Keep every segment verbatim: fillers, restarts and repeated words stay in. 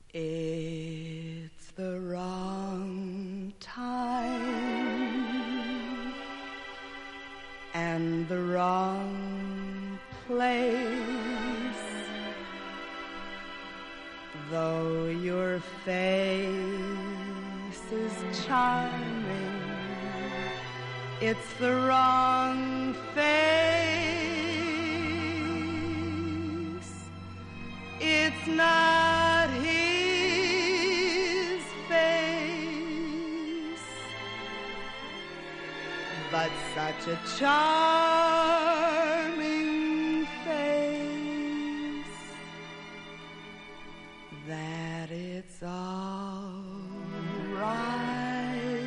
It's the wrong time and the wrong place, though your face is charming, it's the wrong face. It's not his face, but such a charming face that it's all right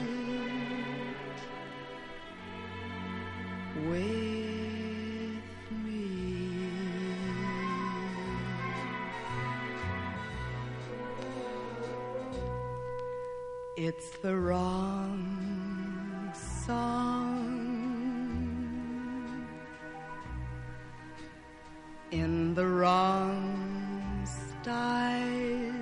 with me. It's the wrong song in the wrong style,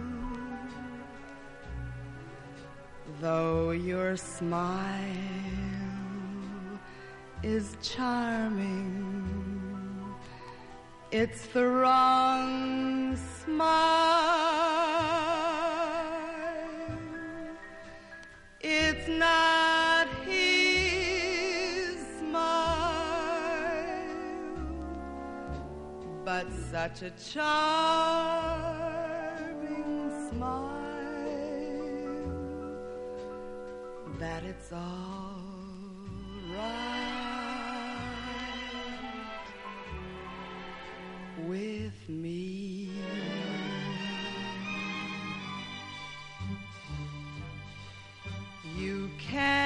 though your smile is charming, it's the wrong smile. It's not his smile, but such a charming smile that it's all right with me. You can